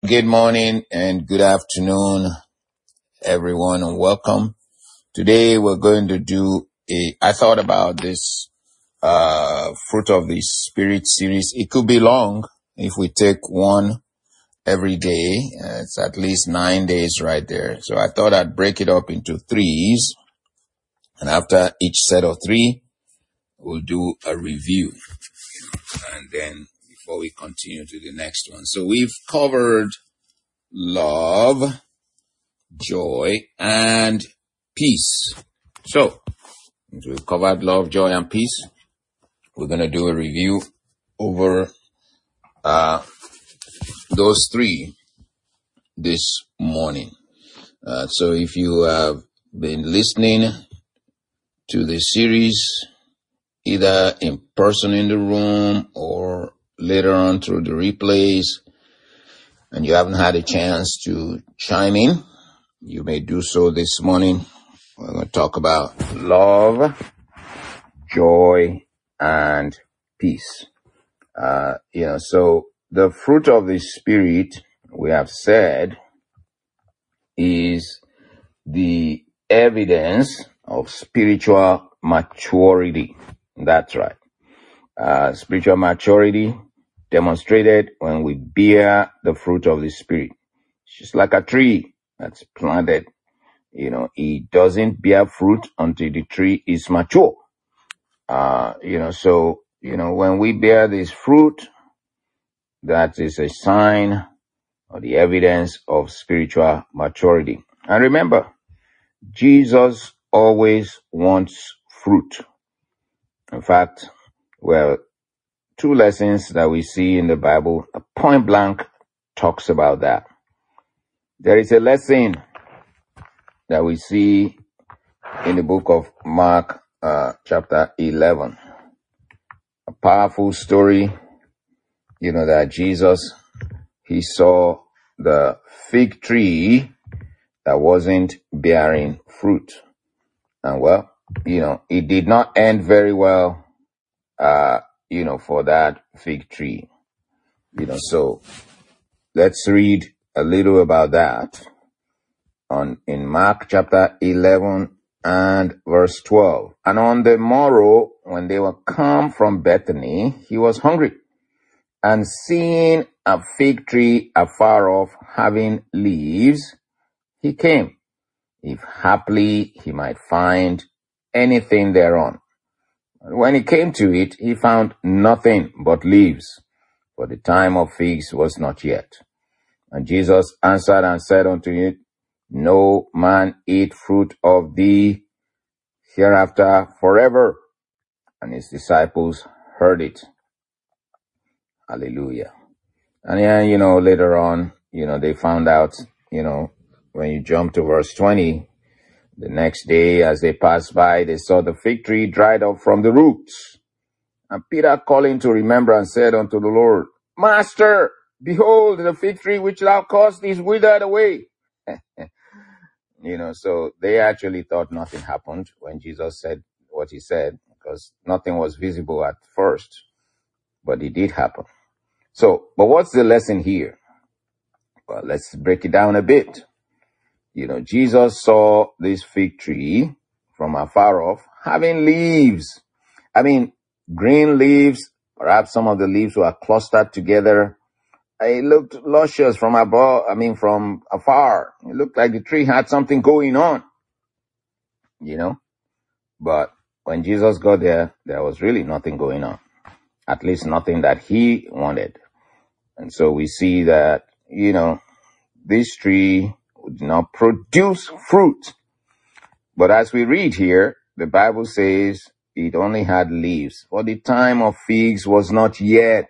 Good morning and good afternoon, everyone, and welcome. Today we're going to do I thought about this Fruit of the Spirit series. It could be long if we take one every day. It's at least 9 days right there. So I thought I'd break it up into threes. And after each set of three, we'll do a review. And then before we continue to the next one. So we've covered love, joy, and peace. So, we've covered love, joy, and peace. We're going to do a review over those three this morning. So if you have been listening to the series, either in person in the room or later on through the replays, and you haven't had a chance to chime in, you may do so this morning. We're going to talk about love, joy, and peace. So the fruit of the Spirit, we have said, is the evidence of spiritual maturity. That's right. Spiritual maturity demonstrated when we bear the fruit of the Spirit. It's just like a tree that's planted. It doesn't bear fruit until the tree is mature. When we bear this fruit, that is a sign or the evidence of spiritual maturity. And remember, Jesus always wants fruit. In fact, two lessons that we see in the Bible, point blank talks about that. There is a lesson that we see in the book of Mark, chapter 11. A powerful story, that Jesus, he saw the fig tree that wasn't bearing fruit. And it did not end very well, for that fig tree. So let's read a little about that in Mark chapter 11 and verse 12. And on the morrow, when they were come from Bethany, he was hungry. And seeing a fig tree afar off having leaves, he came, if haply he might find anything thereon. And when he came to it, he found nothing but leaves, for the time of figs was not yet. And Jesus answered and said unto it, No man eat fruit of thee hereafter forever. And his disciples heard it. Hallelujah. And later on, they found out, when you jump to verse 20, the next day as they passed by, they saw the fig tree dried up from the roots. And Peter calling to remembrance said unto the Lord, Master, behold, the fig tree which thou caused is withered away. So they actually thought nothing happened when Jesus said what he said, because nothing was visible at first, but it did happen. So, but what's the lesson here? Well, let's break it down a bit. Jesus saw this fig tree from afar off having leaves. Green leaves, perhaps some of the leaves were clustered together. It looked luscious from from afar. It looked like the tree had something going on, But when Jesus got there, there was really nothing going on. At least nothing that he wanted. And so we see that, this tree would not produce fruit. But as we read here, the Bible says it only had leaves, for the time of figs was not yet.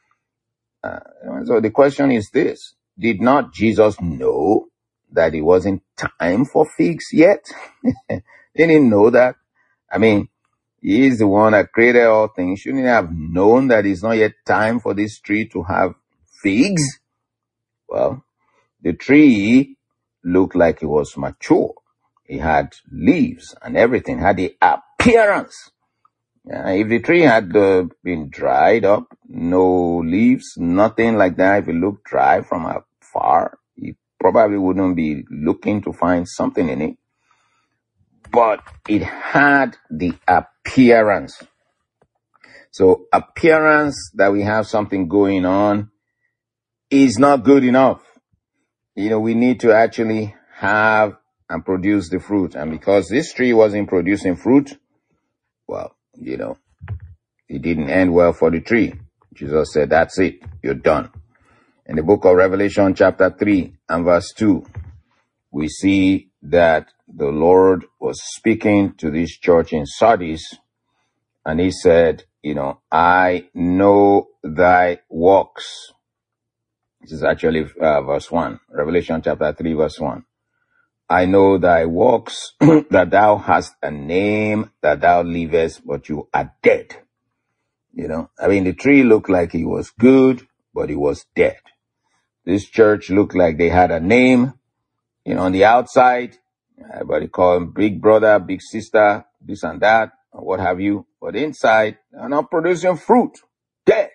So the question is this: did not Jesus know that it wasn't time for figs yet? Didn't he know that? He is the one that created all things. Shouldn't he have known that it's not yet time for this tree to have figs? Well, the tree looked like it was mature. It had leaves and everything, had the appearance. If the tree had been dried up, no leaves, nothing like that, if it looked dry from far, he probably wouldn't be looking to find something in it. But it had the appearance. So appearance that we have something going on is not good enough. We need to actually have and produce the fruit. And because this tree wasn't producing fruit, well, it didn't end well for the tree. Jesus said, that's it. You're done. In the book of Revelation chapter 3 and verse 2, we see that the Lord was speaking to this church in Sardis, and he said, I know thy works. This is actually verse 1, Revelation chapter 3 verse 1. I know thy works, that thou hast a name, that thou livest, but you are dead. The tree looked like it was good, but it was dead. This church looked like they had a name, on the outside. Everybody call them big brother, big sister, this and that, or what have you. But inside, they're not producing fruit. Dead.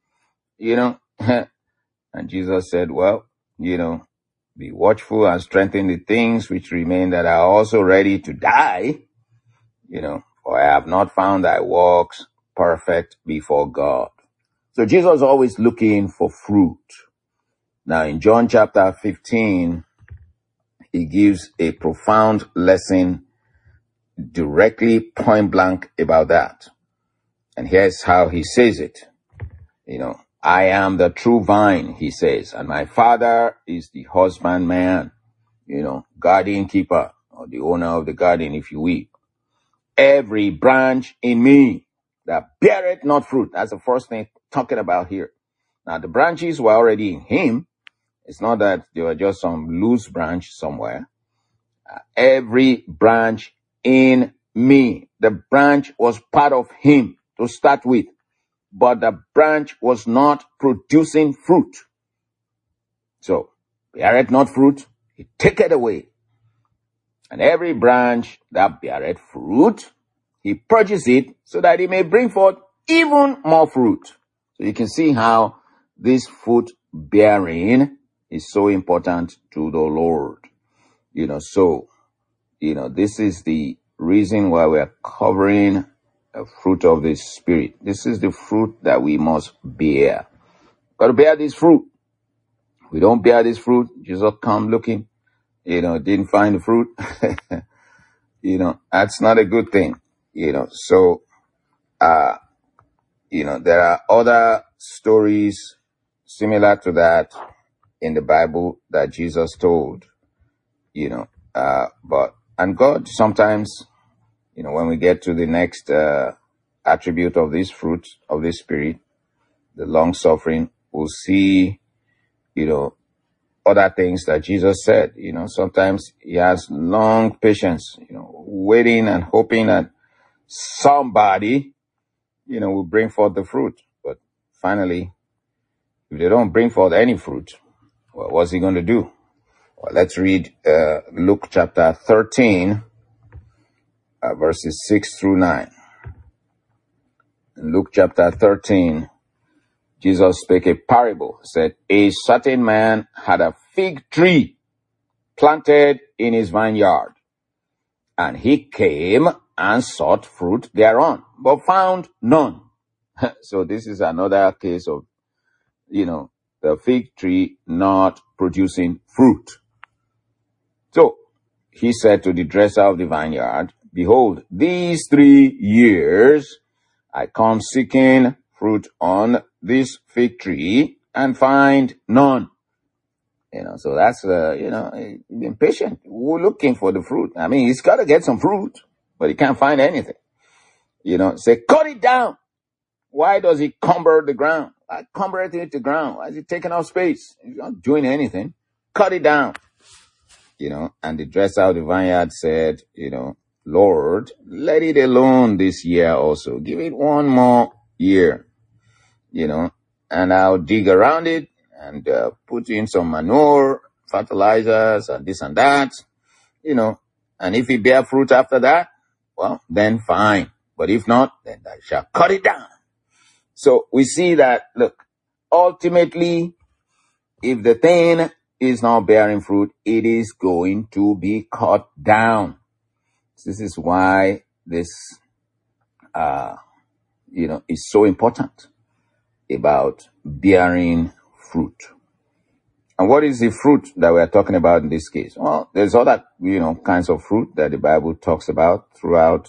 And Jesus said, well, be watchful and strengthen the things which remain that are also ready to die. For I have not found thy works perfect before God. So Jesus is always looking for fruit. Now in John chapter 15, he gives a profound lesson directly point blank about that. And here's how he says it. I am the true vine, he says, and my Father is the husbandman, garden keeper, or the owner of the garden, if you will. Every branch in me that beareth not fruit. That's the first thing talking about here. Now the branches were already in him. It's not that they were just some loose branch somewhere. Every branch in me. The branch was part of him to start with, but the branch was not producing fruit. So, beareth not fruit, he taketh away. And every branch that beareth fruit, he purges it so that it may bring forth even more fruit. So you can see how this fruit bearing is so important to the Lord. This is the reason why we are covering a fruit of the Spirit. This is the fruit that we must bear. Got to bear this fruit. We don't bear this fruit, Jesus come looking, didn't find the fruit. That's not a good thing. So, there are other stories similar to that in the Bible that Jesus told, and God sometimes, when we get to the next attribute of this fruit of the Spirit, the long suffering, we'll see, other things that Jesus said. Sometimes he has long patience, waiting and hoping that somebody, will bring forth the fruit. But finally, if they don't bring forth any fruit, well, what's he going to do? Well, let's read Luke chapter 13, verses 6 through 9. In Luke chapter 13, Jesus spake a parable, said, a certain man had a fig tree planted in his vineyard, and he came and sought fruit thereon, but found none. So this is another case of, the fig tree not producing fruit. So he said to the dresser of the vineyard, behold, these 3 years I come seeking fruit on this fig tree and find none. So that's, impatient. We're looking for the fruit. He's got to get some fruit, but he can't find anything. Say, cut it down. Why does he cumber the ground? I cumber it into the ground. Why is he taking up space? He's not doing anything. Cut it down. And the dresser of the vineyard said, Lord, let it alone this year also. Give it 1 more year, and I'll dig around it and put in some manure, fertilizers, and this and that, and if it bear fruit after that, well, then fine. But if not, then I shall cut it down. So we see that, look, ultimately, if the thing is not bearing fruit, it is going to be cut down. This is why this, is so important about bearing fruit. And what is the fruit that we are talking about in this case? Well, there's other, kinds of fruit that the Bible talks about throughout,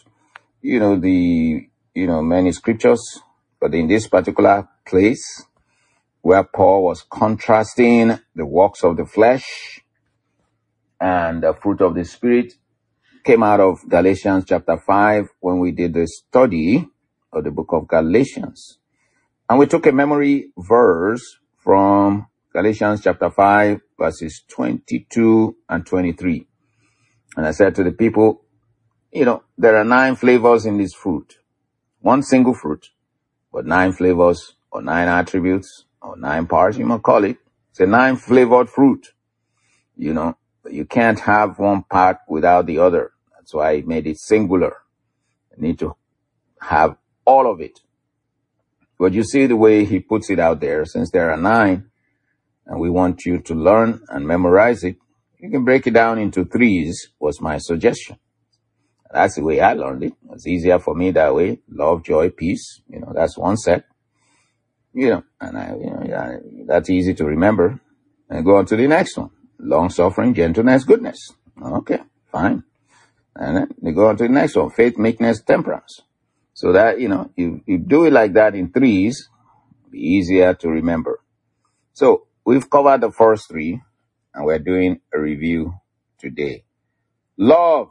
many scriptures. But in this particular place, where Paul was contrasting the works of the flesh and the fruit of the Spirit, came out of Galatians chapter 5 when we did the study of the book of Galatians. And we took a memory verse from Galatians chapter 5, verses 22 and 23. And I said to the people, there are 9 flavors in this fruit. One single fruit, but 9 flavors or 9 attributes or 9 parts, you might call it. It's a 9-flavored fruit. You can't have one part without the other. That's why I made it singular. You need to have all of it. But you see the way he puts it out there, since there are 9, and we want you to learn and memorize it, you can break it down into 3s, was my suggestion. That's the way I learned it. It's easier for me that way. Love, joy, peace. That's one set. That's easy to remember. And go on to the next one. Long suffering, gentleness, goodness. Okay, fine. And then they go on to the next one. Faith, meekness, temperance. So that, you do it like that in 3s, it'll be easier to remember. So we've covered the first 3, and we're doing a review today. Love.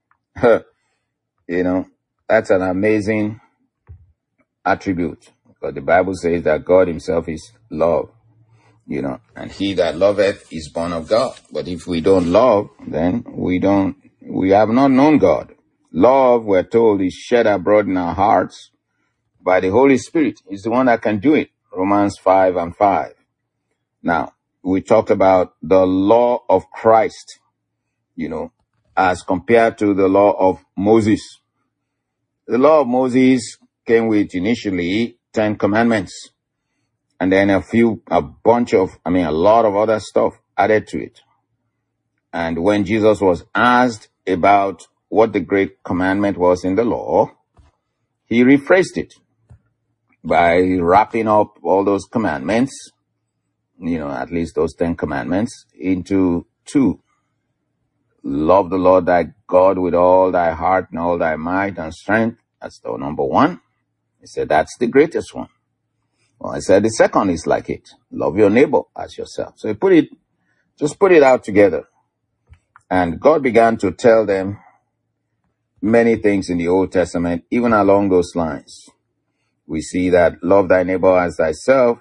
That's an amazing attribute. Because the Bible says that God himself is love. And he that loveth is born of God. But if we don't love, then we have not known God. Love, we're told, is shed abroad in our hearts by the Holy Spirit. He's the one that can do it. Romans 5 and 5. Now, we talked about the law of Christ, as compared to the law of Moses. The law of Moses came with initially 10 commandments. And then a lot of other stuff added to it. And when Jesus was asked about what the great commandment was in the law, he rephrased it by wrapping up all those commandments, at least those 10 commandments, into 2. Love the Lord thy God with all thy heart and all thy might and strength. That's the number 1. He said that's the greatest one. Well, I said the second is like it. Love your neighbor as yourself. So he put it out together. And God began to tell them many things in the Old Testament, even along those lines. We see that love thy neighbor as thyself,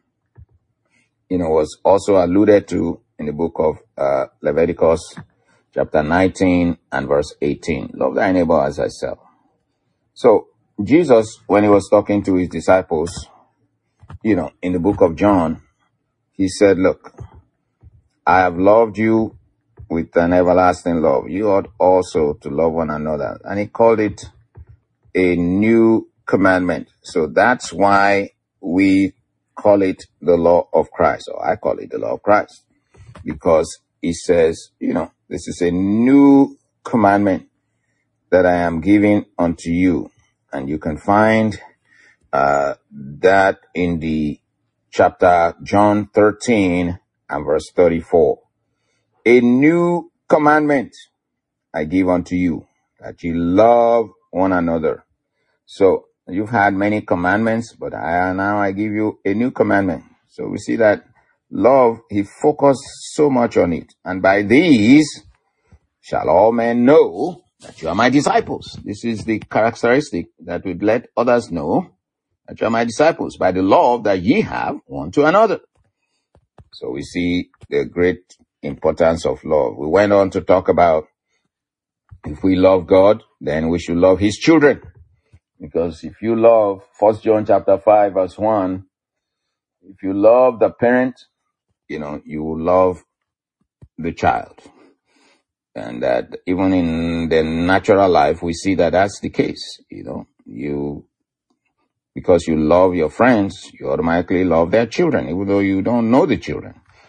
was also alluded to in the book of Leviticus, chapter 19 and verse 18. Love thy neighbor as thyself. So Jesus, when he was talking to his disciples, in the book of John, he said, look, I have loved you with an everlasting love. You ought also to love one another. And he called it a new commandment. So that's why we call it the law of Christ, or I call it the law of Christ, because he says, this is a new commandment that I am giving unto you. And you can find that in the chapter John 13 and verse 34. A new commandment I give unto you, that you love one another. So you've had many commandments, but now I give you a new commandment. So we see that love, he focused so much on it. And by these shall all men know that you are my disciples. This is the characteristic that would let others know that you are my disciples, by the love that ye have one to another. So we see the great importance of love. We went on to talk about if we love God, then we should love his children. Because if you love, 1 John chapter 5 verse 1, if you love the parent, you will love the child. And that even in the natural life, we see that that's the case. Because you love your friends, you automatically love their children, even though you don't know the children.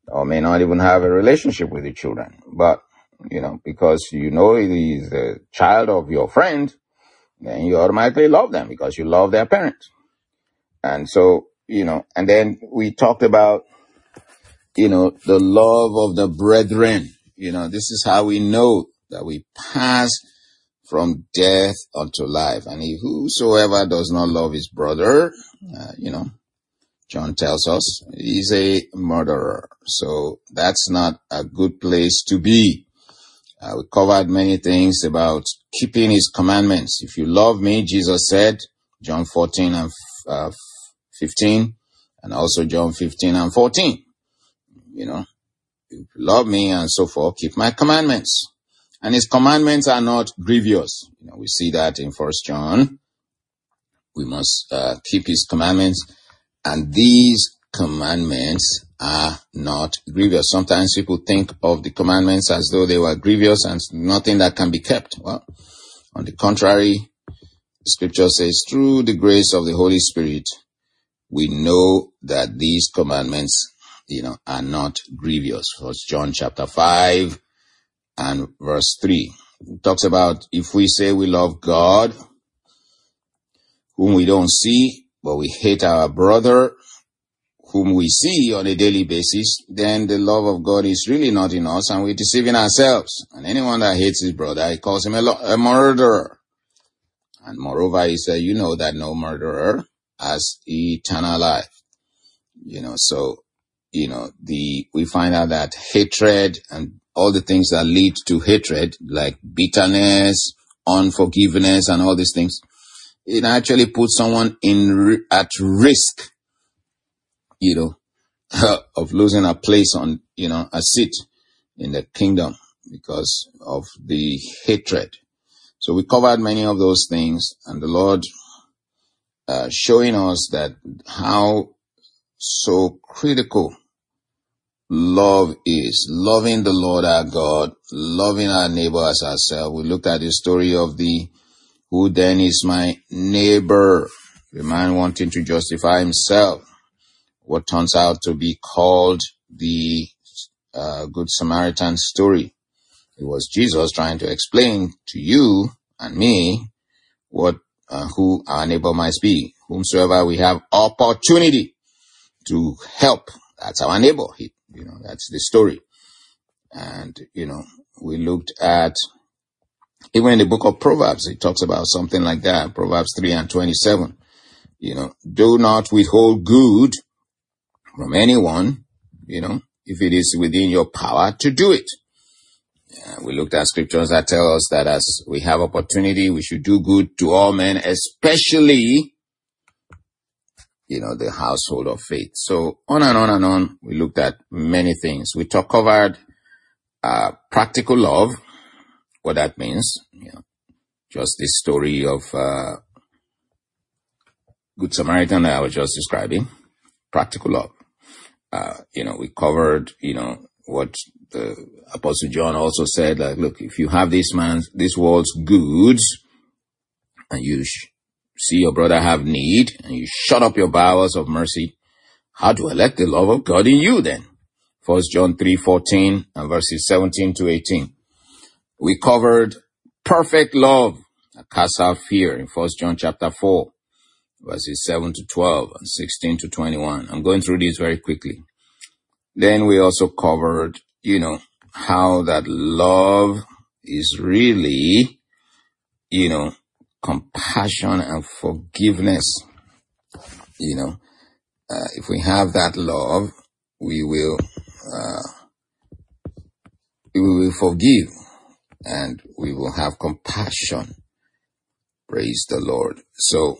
or may not even have a relationship with the children. But, because he's a child of your friend, then you automatically love them because you love their parents. And so, and then we talked about, the love of the brethren. This is how we know that we pass from death unto life. And whosoever does not love his brother, John tells us, he's a murderer. So that's not a good place to be. We covered many things about keeping his commandments. If you love me, Jesus said, John 14 and 15, and also John 15 and 14. If you love me and so forth, keep my commandments. And his commandments are not grievous. We see that in 1 John. We must keep his commandments. And these commandments are not grievous. Sometimes people think of the commandments as though they were grievous and nothing that can be kept. Well, on the contrary, the scripture says, through the grace of the Holy Spirit, we know that these commandments, are not grievous. 1 John chapter 5 and verse 3. It talks about if we say we love God, whom we don't see, but we hate our brother, whom we see on a daily basis, then the love of God is really not in us and we're deceiving ourselves. And anyone that hates his brother, he calls him a murderer. And moreover, he said, that no murderer has eternal life. So, we find out that hatred and all the things that lead to hatred, like bitterness, unforgiveness, and all these things, it actually puts someone at risk, of losing a place on, a seat in the kingdom because of the hatred. So we covered many of those things, and the Lord showing us that how so critical love is. Loving the Lord our God, loving our neighbor as ourselves. We looked at the story of who then is my neighbor, the man wanting to justify himself. What turns out to be called the Good Samaritan story. It was Jesus trying to explain to you and me who our neighbor might be. Whomsoever we have opportunity to help, that's our neighbor. That's the story. And, we looked at, even in the book of Proverbs, it talks about something like that. Proverbs 3 and 27. Do not withhold good from anyone, if it is within your power to do it. We looked at scriptures that tell us that as we have opportunity, we should do good to all men, especially, the household of faith. So on and on and on, we looked at many things. We covered practical love, what that means, just this story of Good Samaritan that I was just describing, practical love. We covered, what the Apostle John also said, like, look, if you have this world's goods, and you see your brother have need, and you shut up your bowels of mercy, how to elect the love of God in you then? 1 John 3:14 and verses 17 to 18. We covered perfect love that casts out fear in 1 John chapter 4, verses 7 to 12 and 16 to 21. I'm going through these very quickly. Then we also covered, how that love is really, compassion and forgiveness. If we have that love, we will forgive and we will have compassion. Praise the Lord. So,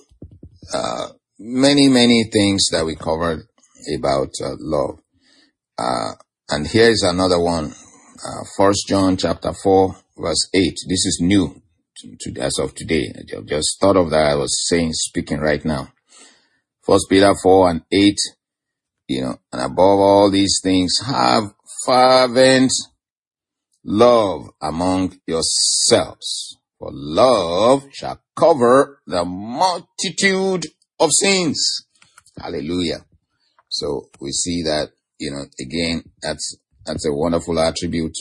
many things that we covered about love. And here is another one. 1 John chapter 4 verse 8. This is new as of today. I just thought of that. I was speaking right now. 1 Peter 4 and 8. And above all these things, have fervent love among yourselves. For love shall cover the multitude of sins. Hallelujah. So we see that, again, that's a wonderful attribute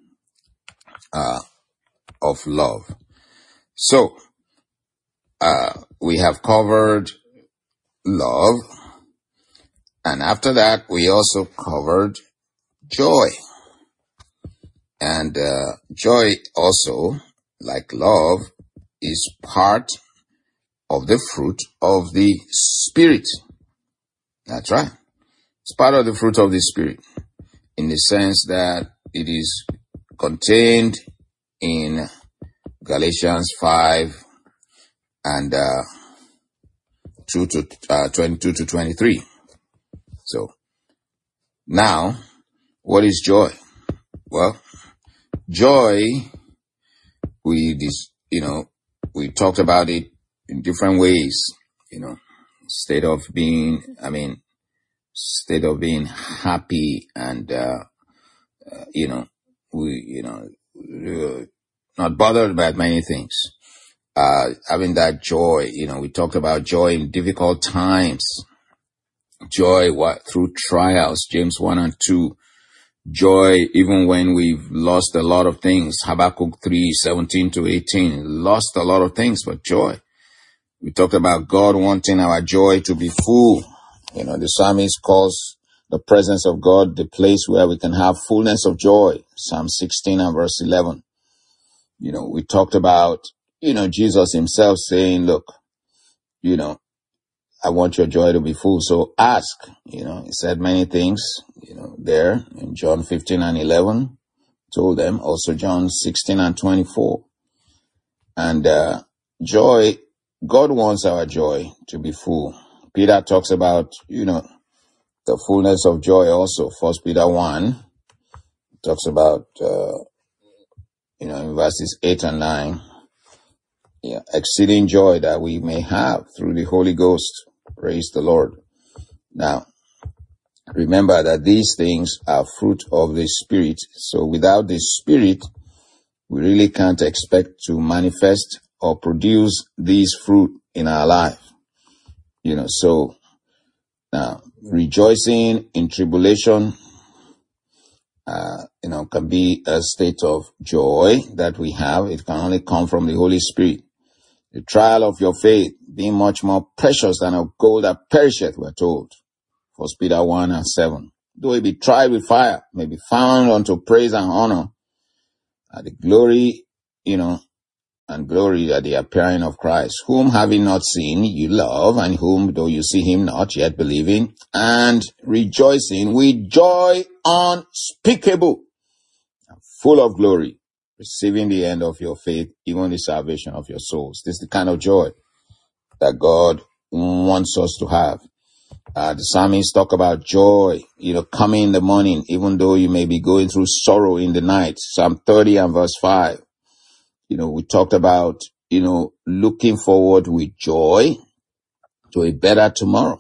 of love. So, we have covered love, and after that, we also covered joy. And joy also, like love, is part of the fruit of the Spirit. That's right. It's part of the fruit of the Spirit, in the sense that it is contained in Galatians 5 and 22 to 23. So now, what is joy? Well, joy, we talked about it in different ways, state of being happy, and not bothered by many things. Having that joy, we talked about joy in difficult times. Joy through trials, James 1 and 2. Joy even when we've lost a lot of things, Habakkuk 3:17 to 18. Lost a lot of things, but joy. We talked about God wanting our joy to be full. The psalmist calls the presence of God the place where we can have fullness of joy. Psalm 16 and verse 11. We talked about, Jesus himself saying, look, I want your joy to be full. So ask, he said many things, there in John 15 and 11, told them, also John 16 and 24. And, joy, God wants our joy to be full. Peter talks about, the fullness of joy also. 1 Peter 1 talks about, in verses 8 and 9, exceeding joy that we may have through the Holy Ghost. Praise the Lord. Now, remember that these things are fruit of the Spirit. So without the Spirit, we really can't expect to manifest or produce these fruit in our life. So now, rejoicing in tribulation, can be a state of joy that we have. It can only come from the Holy Spirit. The trial of your faith being much more precious than of gold that perisheth, we're told. 1 Peter 1 and 7. Though it be tried with fire, may be found unto praise and honor at the glory, and glory at the appearing of Christ, whom having not seen you love, and whom though you see him not yet believing, and rejoicing with joy unspeakable, and full of glory, receiving the end of your faith, even the salvation of your souls. This is the kind of joy that God wants us to have. The psalmists talk about joy, coming in the morning, even though you may be going through sorrow in the night. Psalm 30 and verse 5. We talked about, looking forward with joy to a better tomorrow.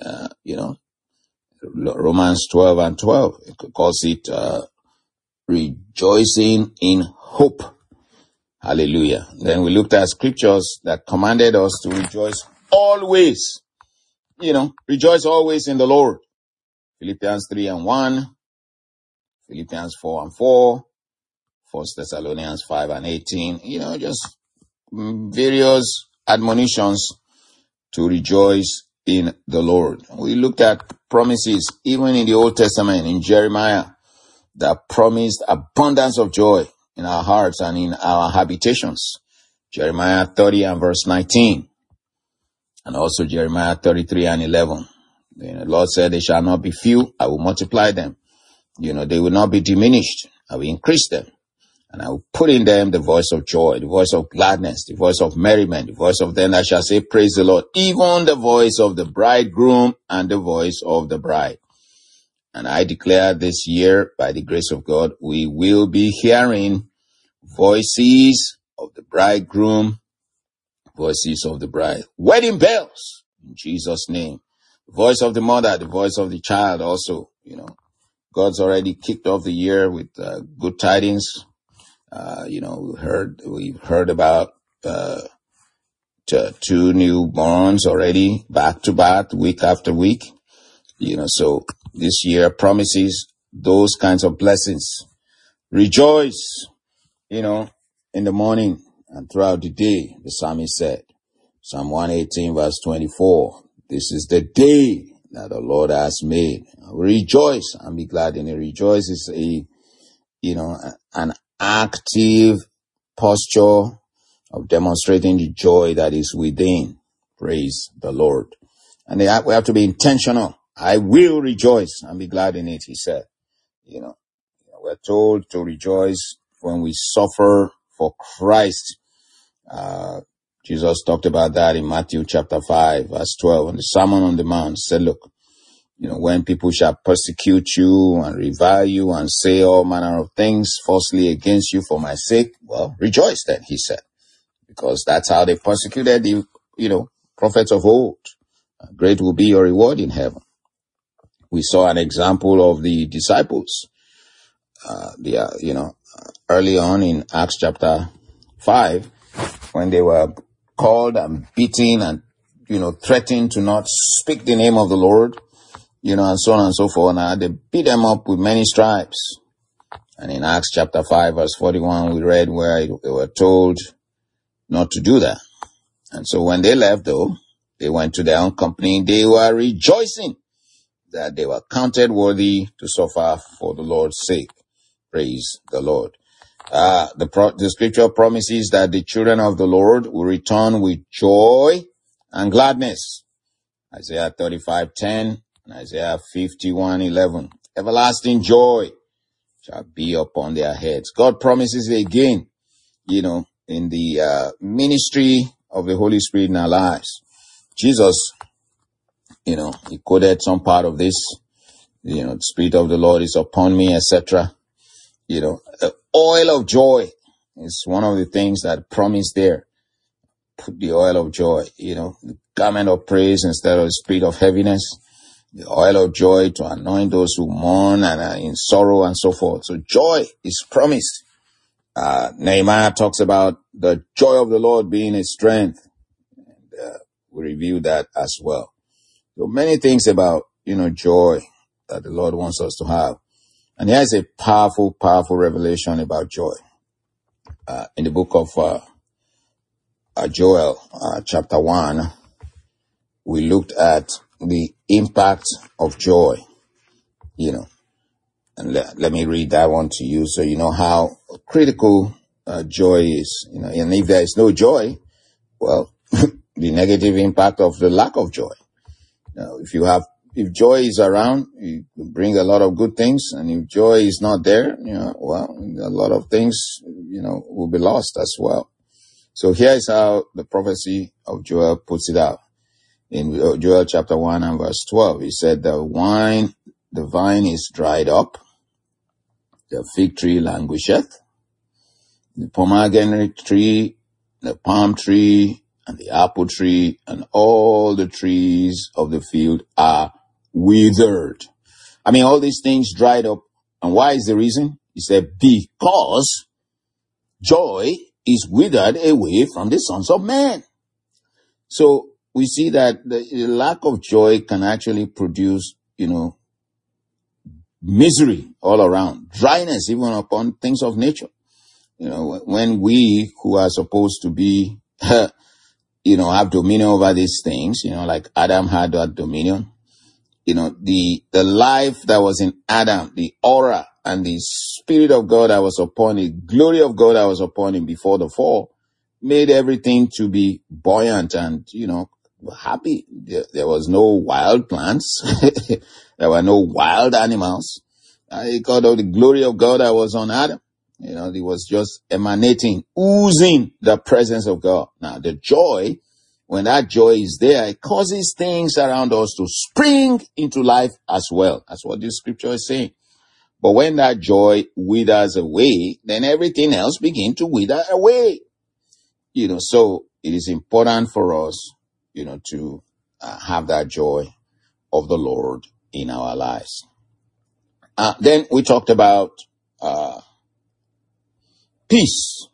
Romans 12 and 12, it calls it, rejoicing in hope. Hallelujah. Then we looked at scriptures that commanded us to rejoice always. Rejoice always in the Lord. Philippians 3 and 1, Philippians 4 and 4, 1 Thessalonians 5 and 18, just various admonitions to rejoice in the Lord. We looked at promises, even in the Old Testament, in Jeremiah, that promised abundance of joy in our hearts and in our habitations. Jeremiah 30 and verse 19. And also Jeremiah 33 and 11. The Lord said, they shall not be few, I will multiply them. They will not be diminished, I will increase them. And I will put in them the voice of joy, the voice of gladness, the voice of merriment, the voice of them that shall say, praise the Lord, even the voice of the bridegroom and the voice of the bride. And I declare this year, by the grace of God, we will be hearing voices of the bridegroom, voices of the bride, wedding bells, in Jesus' name. The voice of the mother, the voice of the child also, God's already kicked off the year with good tidings. We've heard about 2 newborns already, back to back, week after week. So this year promises those kinds of blessings. Rejoice, in the morning and throughout the day, the psalmist said. Psalm 118 verse 24. This is the day that the Lord has made. Rejoice and be glad in it. Rejoice is an active posture of demonstrating the joy that is within. Praise the Lord. And we have to be intentional. I will rejoice and be glad in it, he said. We're told to rejoice when we suffer for Christ. Jesus talked about that in Matthew chapter 5, verse 12. And the Sermon on the Mount said, look, when people shall persecute you and revile you and say all manner of things falsely against you for my sake, well, rejoice then, he said. Because that's how they persecuted the, prophets of old. Great will be your reward in heaven. We saw an example of the disciples, early on in Acts chapter 5, when they were called and beaten and, threatened to not speak the name of the Lord, and so on and so forth. Now, they beat them up with many stripes. And in Acts chapter 5, verse 41, we read where they were told not to do that. And so when they left, though, they went to their own company. They were rejoicing that they were counted worthy to suffer for the Lord's sake. Praise the Lord. The scripture promises that the children of the Lord will return with joy and gladness. Isaiah 35:10 and Isaiah 51:11. Everlasting joy shall be upon their heads. God promises it again, in the ministry of the Holy Spirit in our lives. Jesus, he quoted some part of this, the Spirit of the Lord is upon me, etc. Oil of joy is one of the things that promised there. Put the oil of joy, the garment of praise instead of the spirit of heaviness, the oil of joy to anoint those who mourn and are in sorrow and so forth. So joy is promised. Nehemiah talks about the joy of the Lord being his strength. We review that as well. So many things about, joy that the Lord wants us to have. And here's a powerful, powerful revelation about joy. In the book of Joel, chapter 1, we looked at the impact of joy, and let me read that one to you so you know how critical joy is. And if there is no joy, well, the negative impact of the lack of joy. Now, if joy is around, you bring a lot of good things, and if joy is not there, well, a lot of things, will be lost as well. So here's how the prophecy of Joel puts it out. In Joel chapter 1 and verse 12, he said, the vine is dried up, the fig tree languisheth, the pomegranate tree, the palm tree, and the apple tree, and all the trees of the field are withered. All these things dried up. And why is the reason? He said, because joy is withered away from the sons of men. So we see that the lack of joy can actually produce, misery all around, dryness even upon things of nature. When we who are supposed to be, have dominion over these things, like Adam had that dominion, the life that was in Adam, the aura and the Spirit of God that was upon him, glory of God that was upon him before the fall, made everything to be buoyant and, happy. There was no wild plants. There were no wild animals. Because of the glory of God that was on Adam. It was just emanating, oozing the presence of God. Now, the joy, when that joy is there, it causes things around us to spring into life as well. That's what this scripture is saying. But when that joy withers away, then everything else begins to wither away. So it is important for us, to have that joy of the Lord in our lives. Then we talked about peace.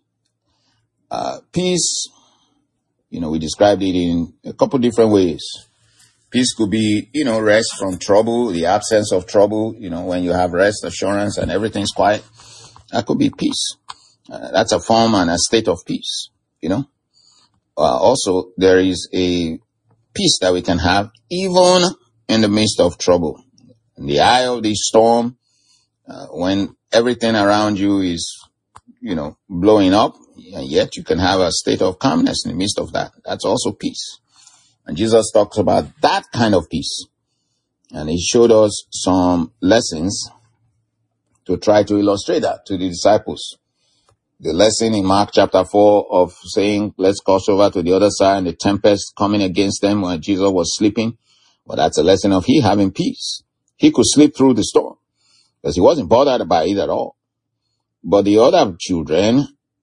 Peace, we described it in a couple different ways. Peace could be, rest from trouble, the absence of trouble, when you have rest, assurance, and everything's quiet. That could be peace. That's a form and a state of peace, Also, there is a peace that we can have even in the midst of trouble. In the eye of the storm, when everything around you is, blowing up, and yet you can have a state of calmness in the midst of that. That's also peace. And Jesus talks about that kind of peace. And he showed us some lessons to try to illustrate that to the disciples. The lesson in Mark chapter 4 of saying, let's cross over to the other side, and the tempest coming against them when Jesus was sleeping. Well, that's a lesson of he having peace. He could sleep through the storm because he wasn't bothered by it at all. But the other children,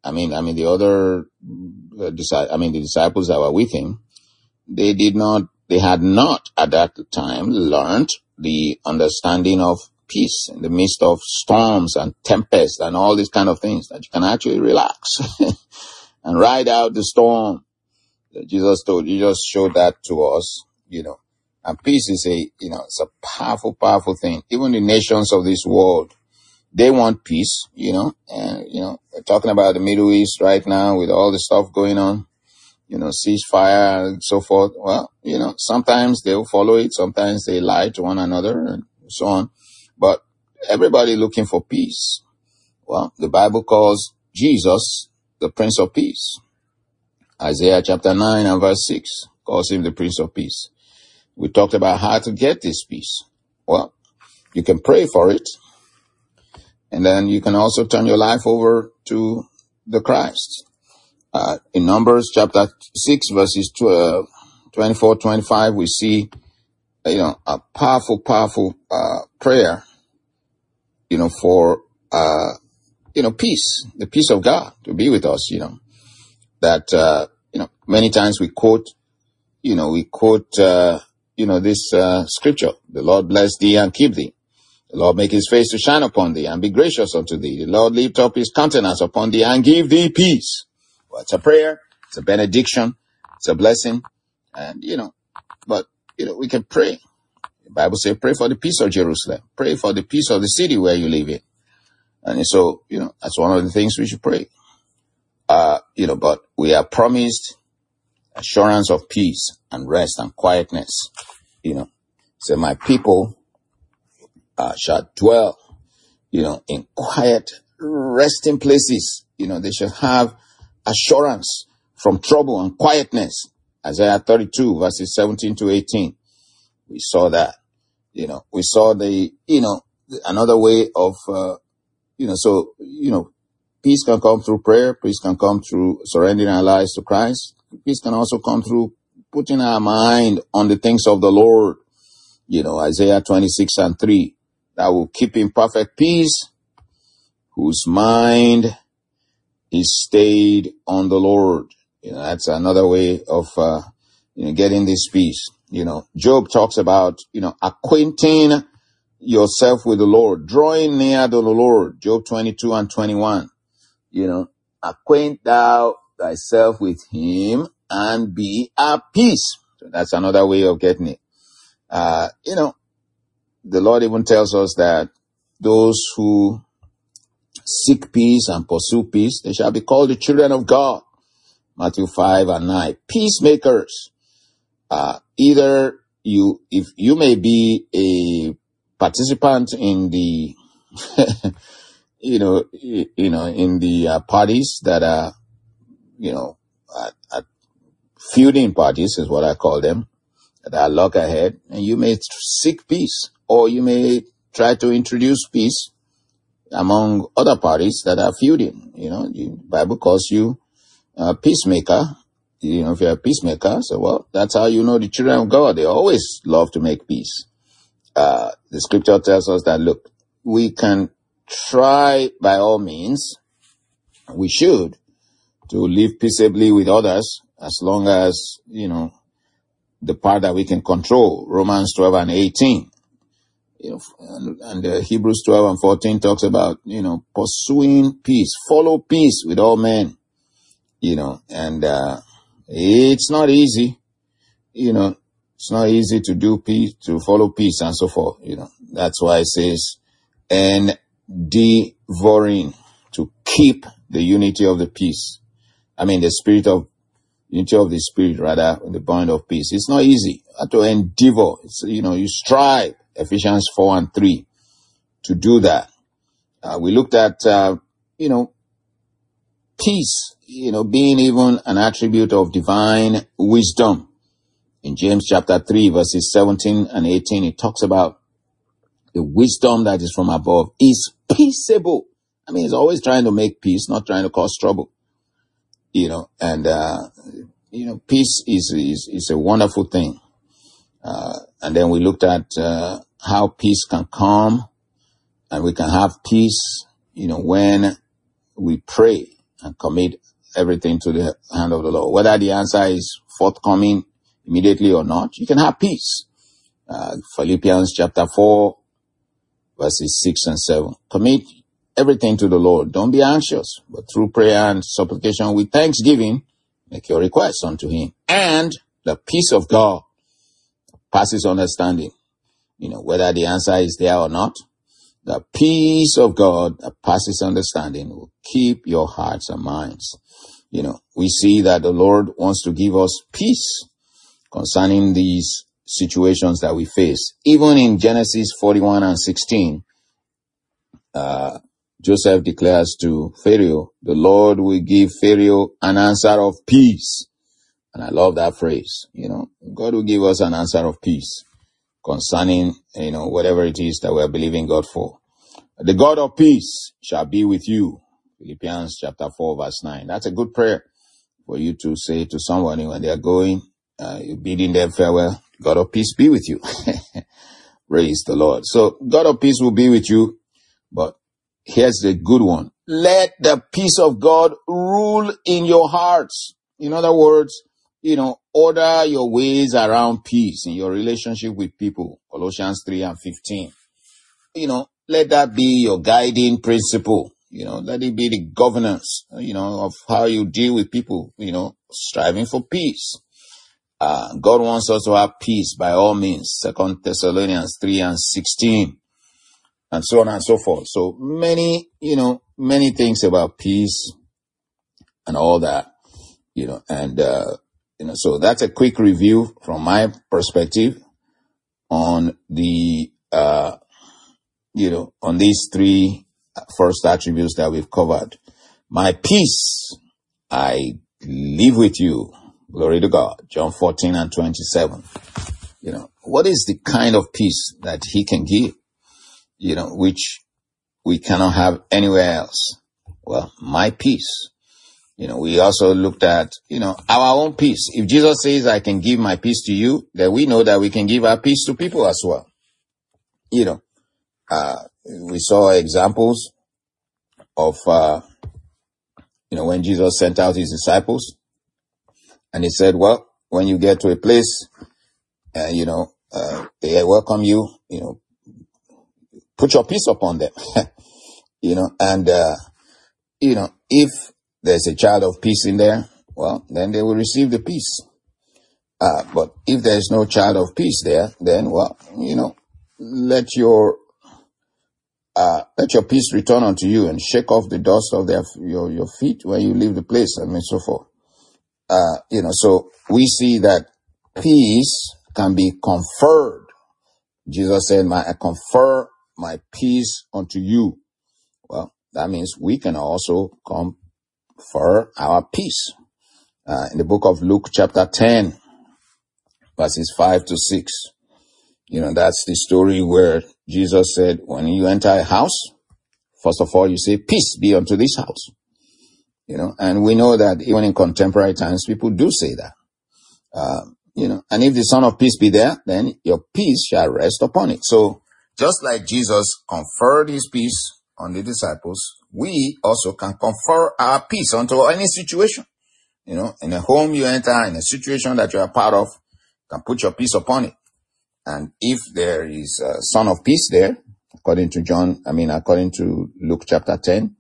the disciples that were with him, they had not at that time learned the understanding of peace in the midst of storms and tempests and all these kind of things, that you can actually relax and ride out the storm. Jesus showed that to us, and peace is it's a powerful, powerful thing. Even the nations of this world, they want peace, and, we're talking about the Middle East right now with all the stuff going on, ceasefire and so forth. Well, sometimes they'll follow it. Sometimes they lie to one another and so on. But everybody looking for peace. Well, the Bible calls Jesus the Prince of Peace. Isaiah chapter 9 and verse 6 calls him the Prince of Peace. We talked about how to get this peace. Well, you can pray for it. And then you can also turn your life over to the Christ. In Numbers chapter 6 verses 24, 25, we see, a powerful, prayer, for, peace, the peace of God to be with us, that, many times we quote, this, scripture, the Lord bless thee and keep thee. The Lord make his face to shine upon thee and be gracious unto thee. The Lord lift up his countenance upon thee and give thee peace. Well, it's a prayer. It's a benediction. It's a blessing. And, but, we can pray. The Bible says, pray for the peace of Jerusalem. Pray for the peace of the city where you live in. And so, that's one of the things we should pray. But we are promised assurance of peace and rest and quietness. So my people shall dwell, in quiet resting places. They shall have assurance from trouble and quietness. Isaiah 32 verses 17 to 18. We saw that, we saw another way of, peace can come through prayer. Peace can come through surrendering our lives to Christ. Peace can also come through putting our mind on the things of the Lord. Isaiah 26 and 3, that will keep in perfect peace, whose mind is stayed on the Lord. That's another way of, getting this peace. Job talks about, acquainting yourself with the Lord, drawing near to the Lord. Job 22 and 21. Acquaint thou thyself with him and be at peace. So that's another way of getting it. The Lord even tells us that those who seek peace and pursue peace, they shall be called the children of God. Matthew 5 and 9. Peacemakers. Either if you may be a participant in the, in the parties that are, feuding parties is what I call them, that are loggerhead, and you may seek peace, or you may try to introduce peace among other parties that are feuding. The Bible calls you a peacemaker. If you're a peacemaker, so well, that's how the children of God, they always love to make peace. The scripture tells us that, look, we can try by all means, we should, to live peaceably with others, as long as, the part that we can control. Romans 12 and 18. And Hebrews 12 and 14 talks about, pursuing peace, follow peace with all men, and, it's not easy, It's not easy to do peace, to follow peace and so forth. That's why it says, endeavoring to keep the unity of the peace. The spirit of unity of the spirit, rather, in the bond of peace. It's not easy. You have to endeavor. It's, you strive. Ephesians 4:3 to do that. We looked at, peace, being even an attribute of divine wisdom. In James chapter 3, verses 17 and 18, it talks about the wisdom that is from above is peaceable. It's always trying to make peace, not trying to cause trouble. Peace is a wonderful thing. And then we looked at how peace can come, and we can have peace, when we pray and commit everything to the hand of the Lord. Whether the answer is forthcoming immediately or not, you can have peace. Philippians chapter 4, verses 6 and 7. Commit everything to the Lord. Don't be anxious, but through prayer and supplication with thanksgiving, make your requests unto him. And the peace of God passes understanding. Whether the answer is there or not, the peace of God that passes understanding will keep your hearts and minds. We see that the Lord wants to give us peace concerning these situations that we face. Even in Genesis 41 and 16, Joseph declares to Pharaoh, the Lord will give Pharaoh an answer of peace. And I love that phrase. God will give us an answer of peace concerning, whatever it is that we're believing God for. The God of peace shall be with you. Philippians chapter 4, verse 9. That's a good prayer for you to say to somebody when they're going, you're bidding them farewell. God of peace be with you. Praise the Lord. So God of peace will be with you, but here's the good one. Let the peace of God rule in your hearts. In other words, order your ways around peace in your relationship with people. Colossians 3 and 15. Let that be your guiding principle. Let it be the governance, of how you deal with people, striving for peace. God wants us to have peace by all means. 2 Thessalonians 3 and 16. And so on and so forth. So many things about peace and all that, so that's a quick review from my perspective on the, on these three first attributes that we've covered. My peace, I live with you. Glory to God. John 14 and 27. What is the kind of peace that he can give? Which we cannot have anywhere else. Well, my peace. We also looked at, our own peace. If Jesus says, I can give my peace to you, then we know that we can give our peace to people as well. We saw examples of, when Jesus sent out his disciples and he said, well, when you get to a place, they welcome you, put your peace upon them, and, if there's a child of peace in there, well, then they will receive the peace. But if there's no child of peace there, then, well, let your peace return unto you and shake off the dust of your feet when you leave the place, and so forth. So we see that peace can be conferred. Jesus said, I confer my peace unto you. Well, that means we can also confer our peace. In the book of Luke chapter 10, verses 5 to 6, that's the story where Jesus said, when you enter a house, first of all, you say, peace be unto this house. And we know that even in contemporary times, people do say that. And if the Son of Peace be there, then your peace shall rest upon it. So just like Jesus conferred his peace on the disciples, we also can confer our peace onto any situation. In a home you enter, in a situation that you are part of, you can put your peace upon it. And if there is a Son of Peace there, according to Luke chapter 10,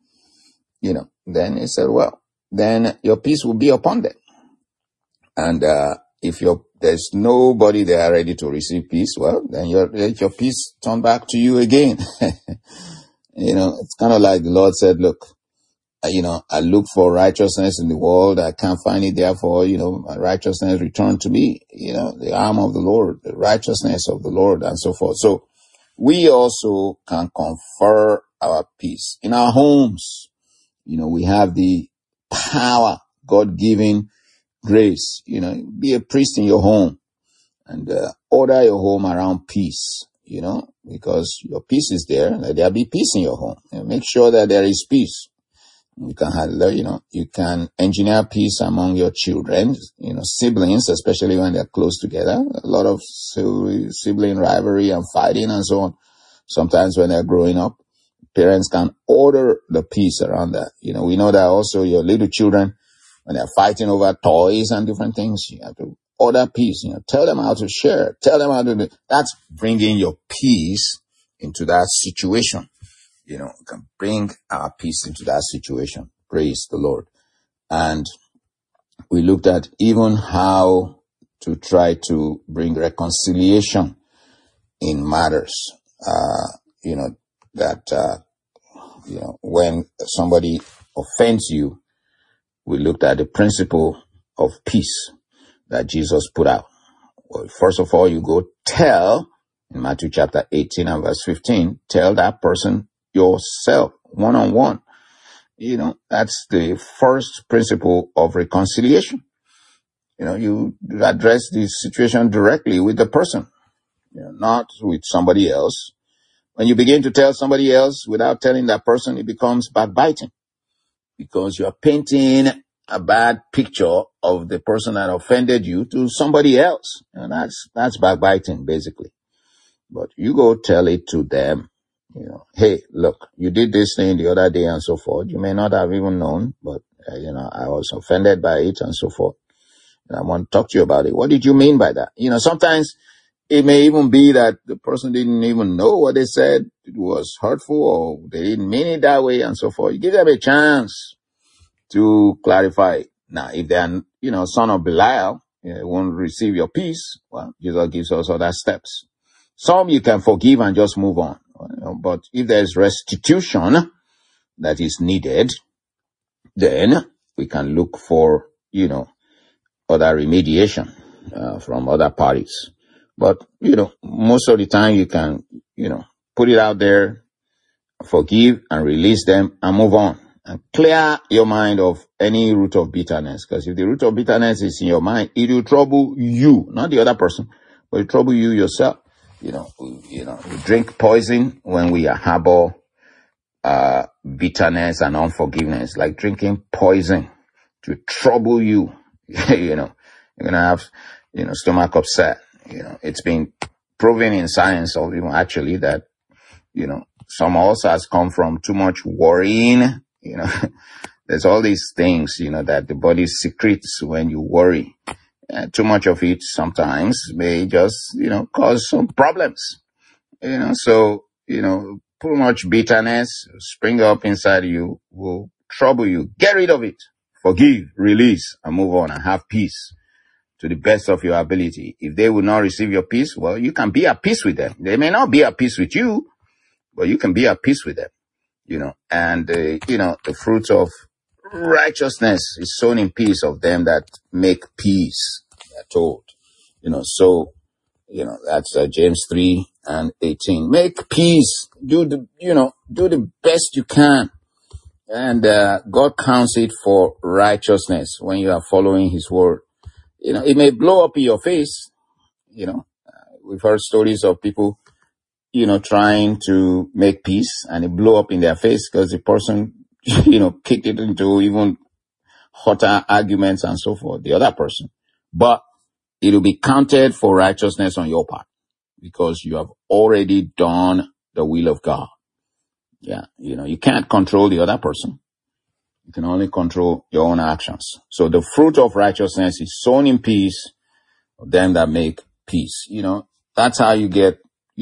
then he said, well, then your peace will be upon them. And, if there's nobody there ready to receive peace, well, then let your peace turn back to you again. It's kind of like the Lord said, look, I look for righteousness in the world. I can't find it. Therefore, my righteousness returned to me, the arm of the Lord, the righteousness of the Lord, and so forth. So we also can confer our peace in our homes. We have the power, God-given grace, be a priest in your home and order your home around peace, because your peace is there. Let there be peace in your home. Make sure that there is peace. You can handle, you can engineer peace among your children, siblings, especially when they're close together. A lot of sibling rivalry and fighting and so on. Sometimes when they're growing up, parents can order the peace around that. We know that also your little children, when they're fighting over toys and different things, you have to order peace. Tell them how to share. Tell them how to do. That's bringing your peace into that situation. We can bring our peace into that situation. Praise the Lord. And we looked at even how to try to bring reconciliation in matters. When somebody offends you, we looked at the principle of peace that Jesus put out. Well, first of all, you go tell, in Matthew chapter 18 and verse 15, tell that person yourself, one-on-one. That's the first principle of reconciliation. You address the situation directly with the person, not with somebody else. When you begin to tell somebody else without telling that person, it becomes backbiting, because you are painting a bad picture of the person that offended you to somebody else. And that's backbiting, basically. But you go tell it to them, hey, look, you did this thing the other day and so forth. You may not have even known, but, I was offended by it and so forth. And I want to talk to you about it. What did you mean by that? Sometimes it may even be that the person didn't even know what they said. It was hurtful, or they didn't mean it that way and so forth. You give them a chance to clarify. Now, if they are, son of Belial, won't receive your peace, well, Jesus gives us other steps. Some you can forgive and just move on. But if there's restitution that is needed, then we can look for, other remediation from other parties. But, most of the time you can, put it out there, forgive and release them and move on. And clear your mind of any root of bitterness. Because if the root of bitterness is in your mind, it will trouble you, not the other person, but it will trouble you yourself. We drink poison when we harbor bitterness and unforgiveness, like drinking poison to trouble you. You're going to have, stomach upset. It's been proven in science, or even actually, that, some ulcers come from too much worrying. There's all these things, that the body secretes when you worry. Too much of it sometimes may just, cause some problems. So, too much bitterness spring up inside you will trouble you. Get rid of it. Forgive, release, and move on and have peace to the best of your ability. If they will not receive your peace, well, you can be at peace with them. They may not be at peace with you, but you can be at peace with them. And the fruit of righteousness is sown in peace of them that make peace, they're told. So, that's James 3 and 18. Make peace. Do the best you can. And God counts it for righteousness when you are following his word. It may blow up in your face. We've heard stories of people, trying to make peace, and it blew up in their face because the person, kicked it into even hotter arguments and so forth, the other person. But it will be counted for righteousness on your part because you have already done the will of God. Yeah. You can't control the other person. You can only control your own actions. So the fruit of righteousness is sown in peace of them that make peace. That's how you get,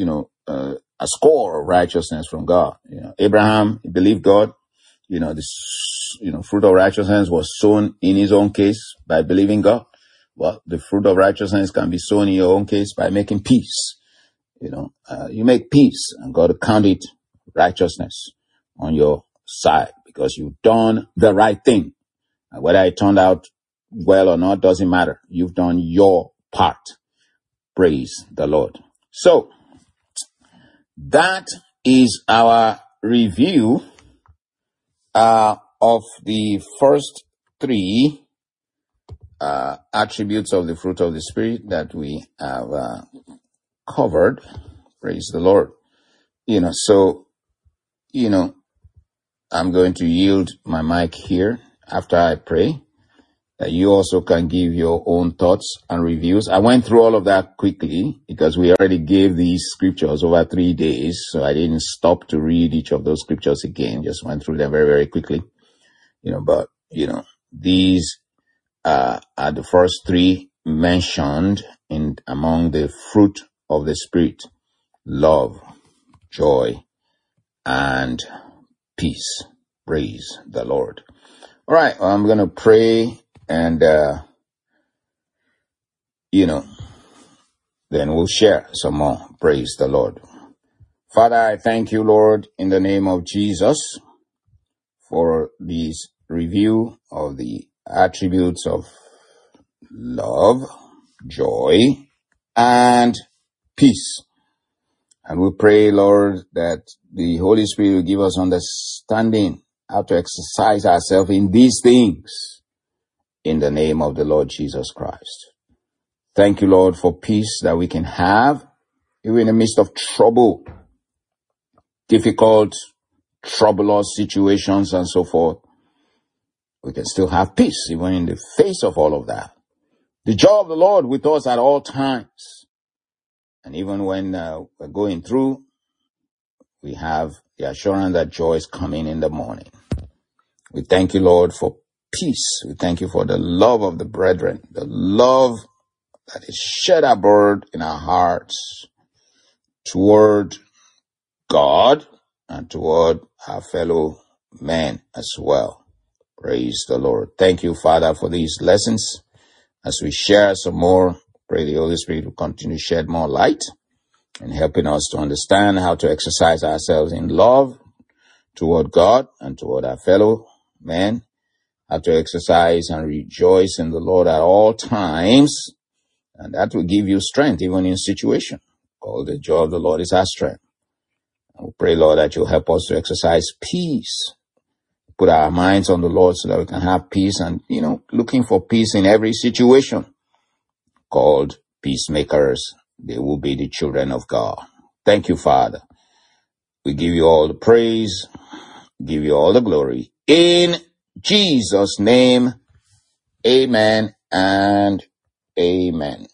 a score of righteousness from God. Abraham, he believed God. This, fruit of righteousness was sown in his own case by believing God. Well, the fruit of righteousness can be sown in your own case by making peace. You make peace, and God will count it righteousness on your side because you've done the right thing. And whether it turned out well or not doesn't matter. You've done your part. Praise the Lord. So, that is our review of the first three attributes of the fruit of the Spirit that we have covered. Praise the Lord. I'm going to yield my mic here after I pray, that you also can give your own thoughts and reviews. I went through all of that quickly because we already gave these scriptures over 3 days, so I didn't stop to read each of those scriptures again, just went through them very, very quickly. These are the first three mentioned among the fruit of the Spirit: love, joy, and peace. Praise the Lord. All right, I'm going to pray and, then we'll share some more. Praise the Lord. Father, I thank you, Lord, in the name of Jesus, for this review of the attributes of love, joy, and peace. And we pray, Lord, that the Holy Spirit will give us understanding how to exercise ourselves in these things in the name of the Lord Jesus Christ. Thank you, Lord, for peace that we can have even in the midst of trouble, difficult, troublous situations and so forth. We can still have peace even in the face of all of that. The joy of the Lord with us at all times. And even when we're going through, we have the assurance that joy is coming in the morning. We thank you, Lord, for peace. We thank you for the love of the brethren, the love that is shed abroad in our hearts toward God and toward our fellow men as well. Praise the Lord. Thank you, Father, for these lessons. As we share some more, pray the Holy Spirit will continue to shed more light and helping us to understand how to exercise ourselves in love toward God and toward our fellow men, how to exercise and rejoice in the Lord at all times, and that will give you strength even in situation. All the joy of the Lord is our strength. And we pray, Lord, that you'll help us to exercise peace, put our minds on the Lord so that we can have peace and, looking for peace in every situation. Called peacemakers, they will be the children of God. Thank you, Father. We give you all the praise, give you all the glory. In Jesus' name, amen and amen.